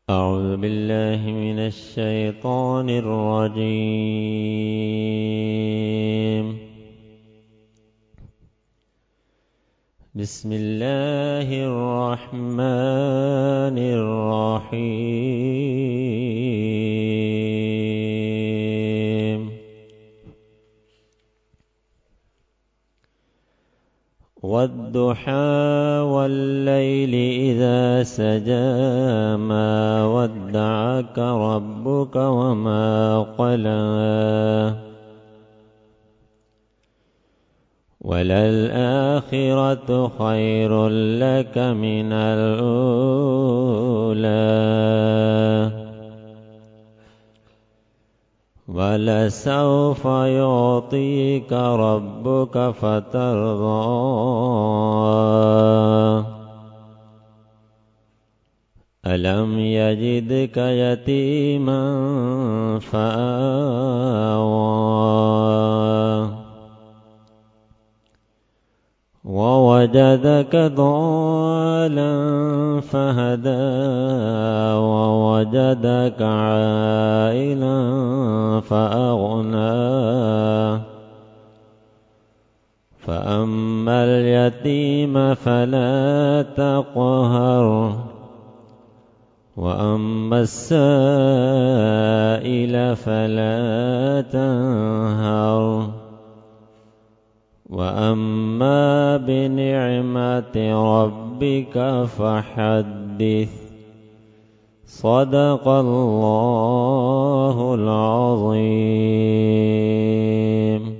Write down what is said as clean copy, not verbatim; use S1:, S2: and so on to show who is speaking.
S1: أعوذ بالله من الشيطان الرجيم. بسم الله الرحمن الرحيم. والضحى والليل إذا سجى ما ودعك ربك وما قلى وللآخرة خير لك من الأولى ولسوف يعطيك ربك فترضى ألم يجدك يتيما فآوى ووجدك ضالا فهدى ووجدك عائلا فأغنى فأما اليتيم فلا تقهر وأما السائل فلا تنهر وأما بنعمة ربك فحدث. صدق الله العظيم.